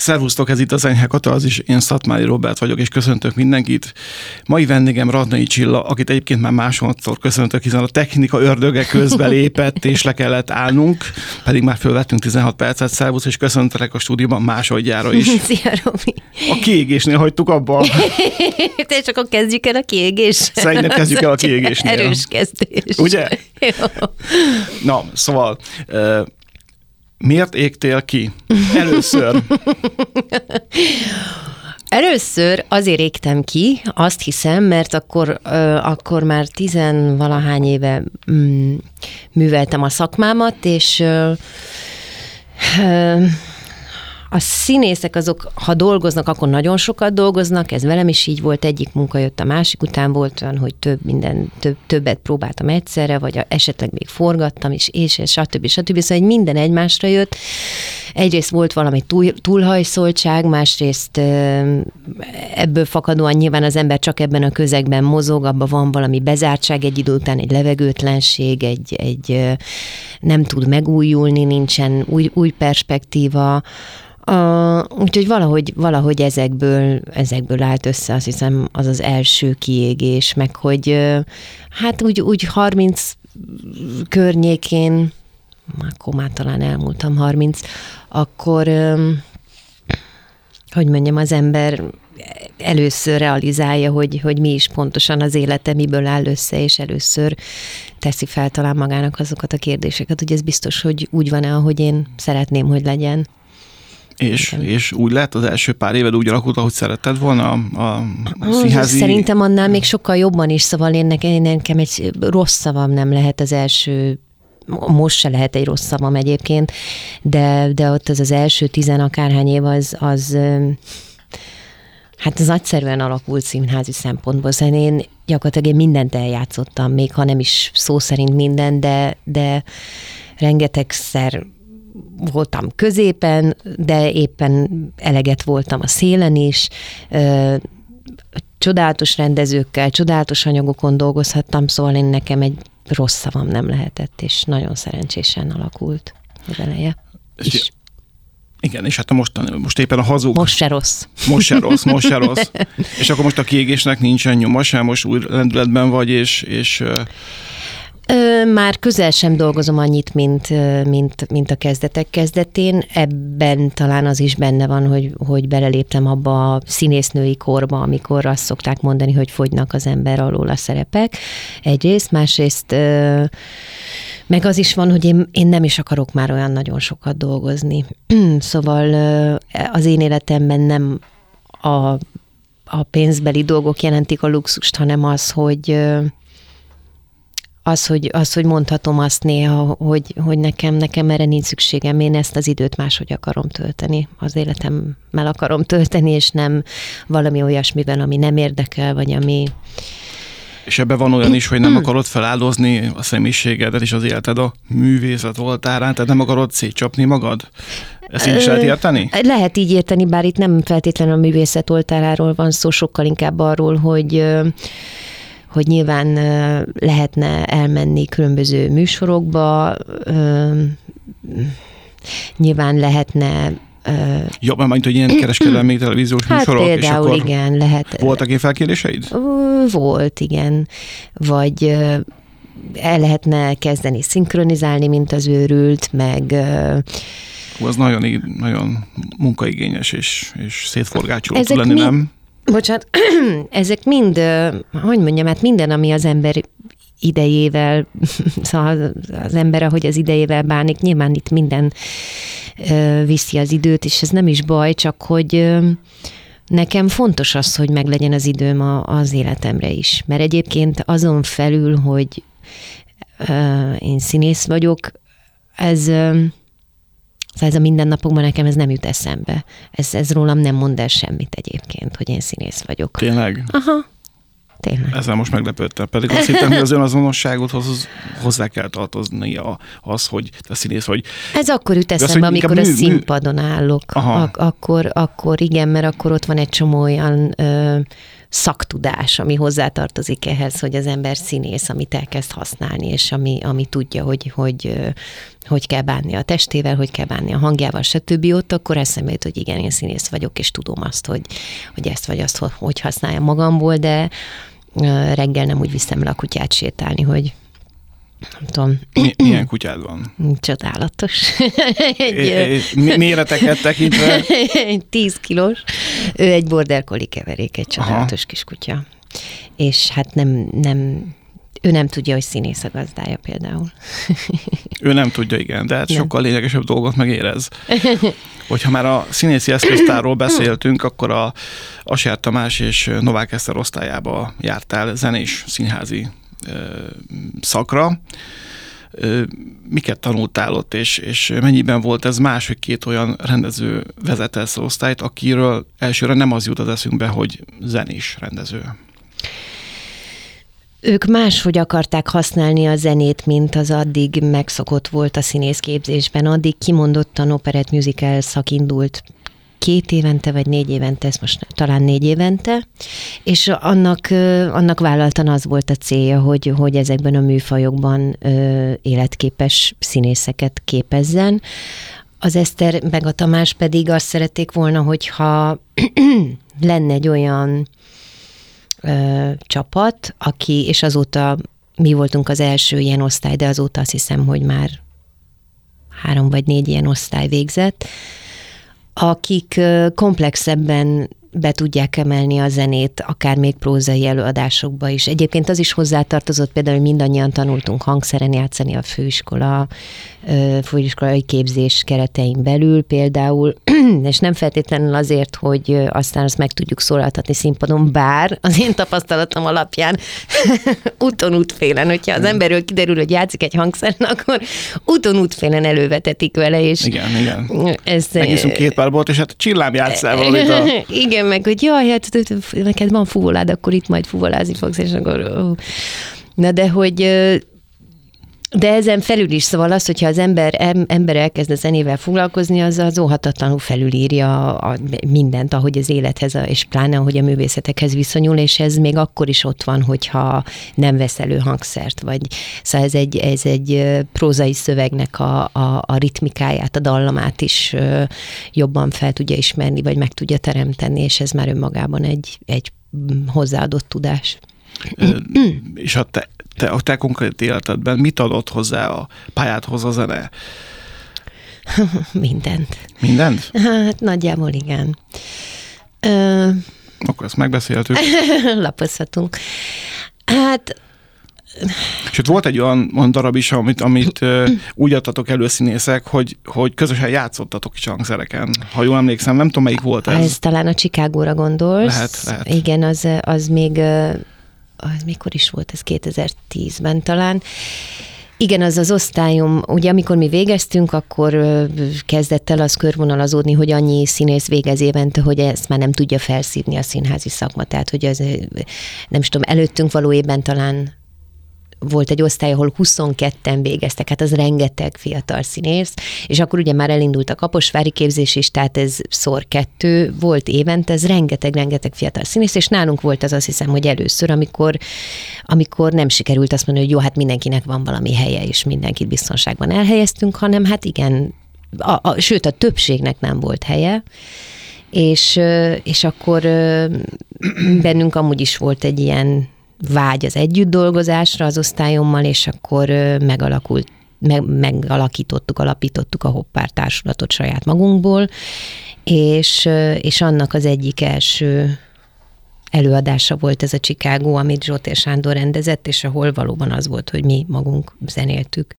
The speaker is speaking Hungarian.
Szervusztok, ez itt az Enyhe Katalázis, én Szatmári Róbert vagyok, és köszöntök mindenkit. Mai vendégem Radnai Csilla, akit egyébként már másodszor köszöntök, hiszen a technika ördöge közbe lépett, és le kellett állnunk, pedig már fölvettünk 16 percet. Szervusz, és köszöntelek a stúdióban másodjára is. Szia, Robi! A kiégésnél hagytuk abba. És akkor kezdjük el a kiégés. Szerintem kezdjük el a kiégésnél. Erős kezdés. Ugye? Jó. Na, szóval... miért égtél ki? Először. Először azért égtem ki, azt hiszem, mert akkor már 10-valahány éve műveltem a szakmámat, és a színészek azok, ha dolgoznak, akkor nagyon sokat dolgoznak, ez velem is így volt, egyik munka jött a másik után, volt olyan, hogy többet próbáltam egyszerre, vagy esetleg még forgattam is, és stb. Szóval minden egymásra jött. Egyrészt volt valami túlhajszoltság, másrészt ebből fakadóan nyilván az ember csak ebben a közegben mozog, abban van valami bezártság egy idő után, egy levegőtlenség, egy nem tud megújulni, nincsen új perspektíva. Úgyhogy valahogy ezekből állt össze, azt hiszem, az az első kiégés, meg hogy hát úgy 30 környékén, akkor már talán elmúltam 30, akkor, hogy mondjam, az ember először realizálja, hogy mi is pontosan az élete, miből áll össze, és először teszi fel talán magának azokat a kérdéseket, hogy ez biztos, hogy úgy van-e, ahogy én szeretném, hogy legyen. És úgy lett az első pár éved úgy alakult, ahogy szeretted volna a színházi... Szerintem annál még sokkal jobban is, szóval nekem egy rossz szavam nem lehet az első, most se lehet egy rossz szavam egyébként, de ott az első 10 akárhány év az hát az nagyszerűen alakult színházi szempontból. Szóval én gyakorlatilag mindent eljátszottam, még ha nem is szó szerint minden, de rengetegszer voltam középen, de éppen eleget voltam a szélen is. Csodálatos rendezőkkel, csodálatos anyagokon dolgozhattam, szóval nekem egy rossz szavam nem lehetett, és nagyon szerencsésen alakult az eleje is. Igen, és hát most éppen a hazug. Most se rossz. Most se rossz. És akkor most a kiégésnek nincsen nyoma sem, most új lendületben vagy, és már közel sem dolgozom annyit, mint a kezdetek kezdetén. Ebben talán az is benne van, hogy beleléptem abba a színésznői korba, amikor azt szokták mondani, hogy fogynak az ember alól a szerepek. Egyrészt, másrészt meg az is van, hogy én nem is akarok már olyan nagyon sokat dolgozni. Szóval az én életemben nem a pénzbeli dolgok jelentik a luxust, hanem az, hogy mondhatom azt néha, hogy nekem erre nincs szükségem, én ezt az időt máshogy akarom tölteni, az életemmel akarom tölteni, és nem valami olyasmivel, ami nem érdekel, vagy ami... És ebben van olyan is, hogy nem akarod feláldozni a személyiségedet és az életed a művészet oltárán, tehát nem akarod szétcsapni magad? Ezt így is lehet érteni? Lehet így érteni, bár itt nem feltétlenül a művészet oltáráról van szó, sokkal inkább arról, hogy nyilván lehetne elmenni különböző műsorokba, nyilván lehetne... Ja, mert hogy ilyen kereskedelmi televíziós műsorok, például, és akkor igen, lehet. Voltak ilyen felkéréseid? Volt, igen. Vagy el lehetne kezdeni szinkronizálni, mint az őrült, meg... Az nagyon munkaigényes és szétforgácsoló tud lenni, nem? Bocsánat, ezek mind, hogy mondjam, hát minden, ami az ember idejével, szóval az ember, ahogy az idejével bánik, nyilván itt minden viszi az időt, és ez nem is baj, csak hogy nekem fontos az, hogy meglegyen az időm az életemre is. Mert egyébként azon felül, hogy én színész vagyok, ez a mindennapokban nekem ez nem jut eszembe. Ez rólam nem mond el semmit egyébként, hogy én színész vagyok. Tényleg? Aha. Tényleg. Ezzel most meglepődtem. Pedig azt hittem, hogy az önazonosságodhoz hozzá kell tartoznia az, hogy te színész vagy. Ez akkor jut eszembe, amikor a színpadon állok. Akkor igen, mert akkor ott van egy csomó olyan szaktudás, ami hozzátartozik ehhez, hogy az ember színész, amit elkezd használni, és ami tudja, hogy kell bánni a testével, hogy kell bánni a hangjával, stb. Ott akkor eszembe jut, hogy igen, én színész vagyok, és tudom azt, hogy ezt vagy azt, hogy használjam magamból, de reggel nem úgy viszem le a kutyát sétálni, hogy nem tudom. Milyen kutyád van? Csodálatos. Méreteket tekintve? 10 kilós. Ő egy border collie keverék, egy csodálatos kis kutya. És hát ő nem tudja, hogy színész a gazdája például. Ő nem tudja, igen, de hát sokkal lényegesebb dolgot megérez. Hogyha már a színészi eszköztárról beszéltünk, akkor a Aser Tamás és Novák Eszter osztályába jártál zenés színházi szakra. Miket tanultál ott, és mennyiben volt ez más, hogy két olyan rendező vezette ezt az osztályt, akiről elsőre nem az jut az eszünkbe, hogy zenés rendező? Ők máshogy akarták használni a zenét, mint az addig megszokott volt a színészképzésben. Addig kimondottan operett musical szak indult 2 évente, vagy 4 évente, ez most talán 4 évente, és annak vállaltan az volt a célja, hogy ezekben a műfajokban életképes színészeket képezzen. Az Eszter meg a Tamás pedig azt szerették volna, hogyha lenne egy olyan csapat, aki, és azóta mi voltunk az első ilyen osztály, de azóta azt hiszem, hogy már 3 vagy 4 ilyen osztály végzett, akik komplexebben be tudják emelni a zenét, akár még prózai előadásokba is. Egyébként az is hozzátartozott például, hogy mindannyian tanultunk hangszeren játszani a főiskolai képzés keretein belül például, és nem feltétlenül azért, hogy aztán azt meg tudjuk szólaltatni színpadon, bár az én tapasztalatom alapján úton-útfélen, hogyha az emberről kiderül, hogy játszik egy hangszeren, akkor úton-útfélen elővetetik vele, és... Igen. Egészünk 2 pár volt, és hát csillám játsszál valamit a... Igen, meg hogy jaj, hát neked van fuvolád, akkor itt majd fuvolázni fogsz, és akkor... Na de de ezen felül is, szóval az, hogyha az ember elkezd a zenével foglalkozni, az óhatatlanul felülírja mindent, ahogy az élethez, és pláne ahogy a művészetekhez viszonyul, és ez még akkor is ott van, hogyha nem vesz elő hangszert, vagy szóval ez egy prózai szövegnek a ritmikáját, a dallamát is jobban fel tudja ismerni, vagy meg tudja teremteni, és ez már önmagában egy hozzáadott tudás. És a te konkrét életedben mit adott hozzá a pályádhoz a zene? Mindent. Mindent? Hát nagyjából igen. Akkor ezt megbeszéltük. Lapozhatunk. Hát... Sőt, volt egy olyan darab is, amit úgy adtatok elő színészek, hogy közösen játszottatok is hangszereken. Ha jól emlékszem, nem tudom, melyik volt ez. Ez talán a Chicagóra gondolsz. Lehet. Igen, az még... Az mikor is volt, ez 2010-ben talán. Igen, az osztályom, ugye amikor mi végeztünk, akkor kezdett el az körvonalazódni, hogy annyi színész végez évente, hogy ezt már nem tudja felszívni a színházi szakma. Tehát, hogy az, nem is tudom, előttünk való évben talán volt egy osztály, ahol 22-en végeztek, hát az rengeteg fiatal színész, és akkor ugye már elindult a kaposvári képzés is, tehát ez ×2 volt évente, ez rengeteg fiatal színész, és nálunk volt az, azt hiszem, hogy először, amikor nem sikerült azt mondani, hogy jó, hát mindenkinek van valami helye, és mindenkit biztonságban elhelyeztünk, hanem hát igen, sőt a többségnek nem volt helye, és akkor bennünk amúgy is volt egy ilyen vágy az együttdolgozásra az osztályommal, és akkor alapítottuk a Hoppár társulatot saját magunkból, és annak az egyik első előadása volt ez a Chicago, amit Zsótér Sándor rendezett, és ahol valóban az volt, hogy mi magunk zenéltük.